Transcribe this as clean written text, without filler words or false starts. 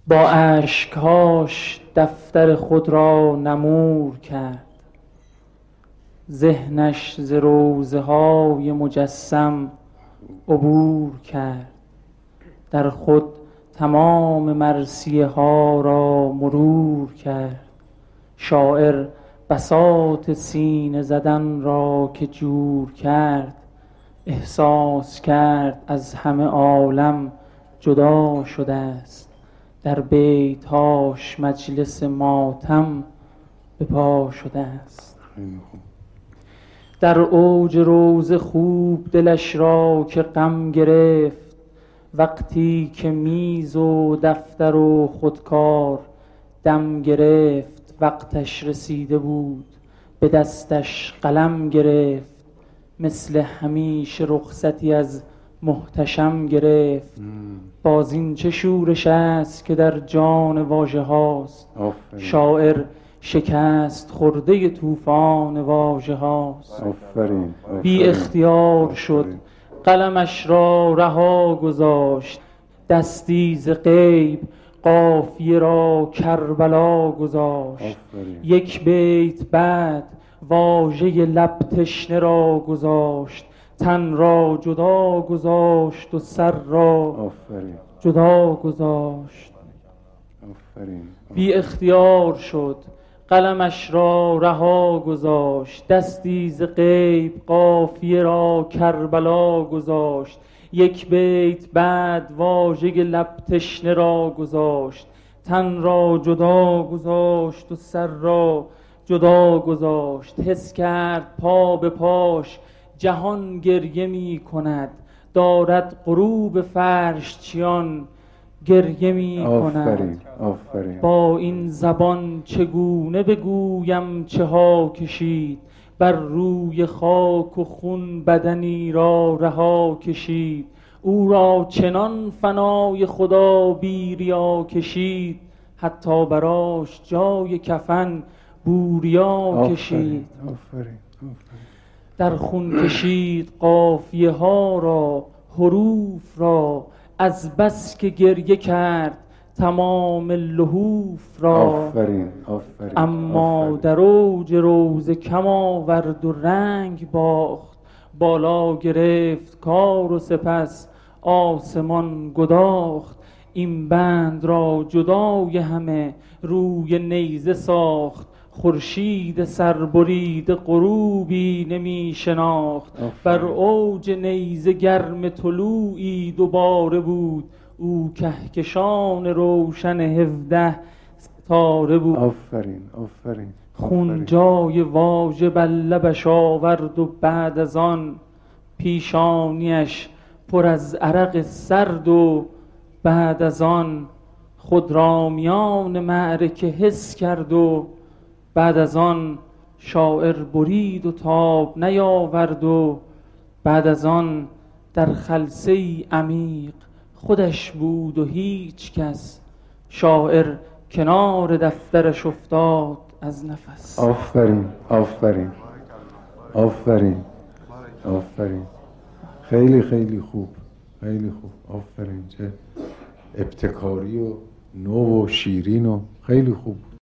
با اشکهاش دفتر خود را نمور کرد، ذهنش ز روضه های مجسم عبور کرد. در خود تمام مرثیه ها را مرور کرد، شاعر بساط سینه زدن را که جور کرد. احساس کرد از همه عالم جدا شده است، در بیتهاش مجلس ماتم به پا شده است. در اوج روضه خوب دلش را که غم گرفت، وقتی که میز و دفتر و خودکار دم گرفت. وقتش رسیده بود به دستش قلم گرفت، مثل همیشه رخصتی از محتشم گرفت. باز این چه شورش است که در جان واژه هاست، شاعر شکست خورده طوفان واژه هاست. بی اختیار شد قلمش را رها گذاشت، دستی ز غیب قافیه را کربلا گذاشت. یک بیت بعد واژه لب تشنه را گذاشت، تن را جدا گذاشت و سر را جدا گذاشت. بی اختیار شد قلمش را رها گذاشت، دستی ز غیب قافیه را کربلا گذاشت. یک بیت بعد واژه لب تشنه را گذاشت، تن را جدا گذاشت و سر را جدا گذاشت. حس کرد پا به پاش جهان گریه می کند، دارد غروب فرش چیان گریه می کند. با این زبان چگونه بگویم چه ها کشید، بر روی خاک و خون بدنی را رها کشید. او را چنان فنای خدا بی ریا کشید، حتی براش جای کفن بوریا کشید. در خون کشید قافیه ها را، حروف را، از بس که گریه کرد تمام لحوف را. اما در اوج روضه کم آورد و رنگ باخت، بالا گرفت کار و سپس آسمان گداخت. این بند را جدای همه روی نیزه ساخت، خورشید سربریده غروبی نمی شناخت. بر اوج نیزه گرم طلوعی دوباره بود، او کهکشان روشن 17 ستاره بود. خون جای واژه بر لبش آورد و بعد از آن پیشانیش پر از عرق سرد و بعد از آن خود را میان معرکه حس کرد و بعد از آن شاعر برید و تاب نیاورد و بعد از آن در خلسه‌ای عمیق خودش بود و هیچ کس. شاعر کنار دفترش افتاد از نفس. آفرین آفرین آفرین آفرین. خیلی خیلی خوب، خیلی خوب. آفرین، چه ابتکاری و نو و شیرین و خیلی خوب.